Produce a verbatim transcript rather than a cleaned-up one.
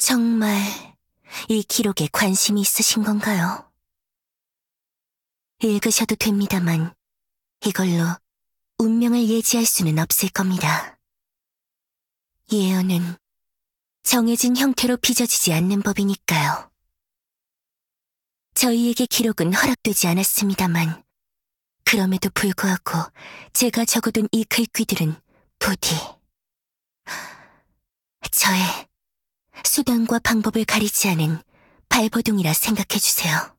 정말 이 기록에 관심이 있으신 건가요? 읽으셔도 됩니다만 이걸로 운명을 예지할 수는 없을 겁니다. 예언은 정해진 형태로 빚어지지 않는 법이니까요. 저희에게 기록은 허락되지 않았습니다만 그럼에도 불구하고 제가 적어둔 이 글귀들은 부디 저의 수단과 방법을 가리지 않은 발버둥이라 생각해주세요.